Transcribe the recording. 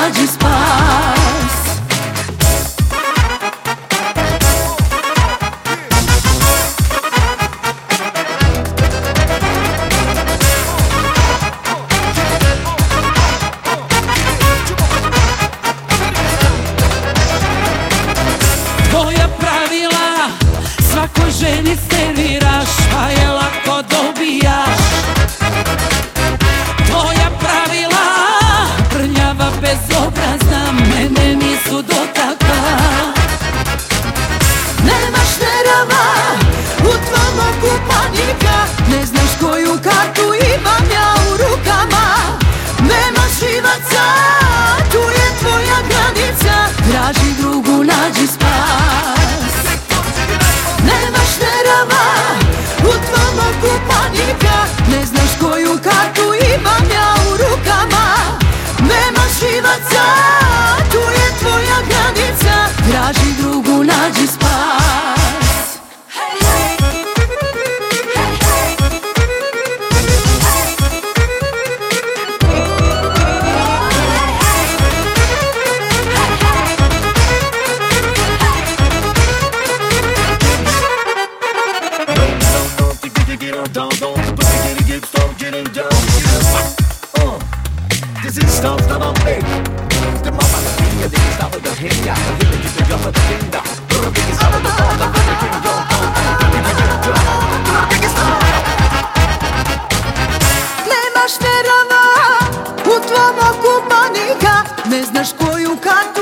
nađi spas. Tvoja pravila svakoj ženi serviraš, pa je lako dobijaš. Tvoja pravila prljava, bezobrazna, mene nisu dotakla. Nemaš nerava u tvom oku panika, ne znaš koju kartu imam ja u rukama. Nemaš živaca, tu je tvoja granica, traži drugu, nađi spas. Nemaš nerava u tvom oku panika, ne znaš koju kartu imam ja u rukama. Nemaš živaca, tu je tvoja granica, traži drugu, nađi spas. This is stuff that I'm big. The mama la mia, det är av det hänga. Jag vill inte glömma det linda. Då blir det samma dag, då blir det kring jag. Nemaš nerava u tvom oku panika, ne znaš koju kartu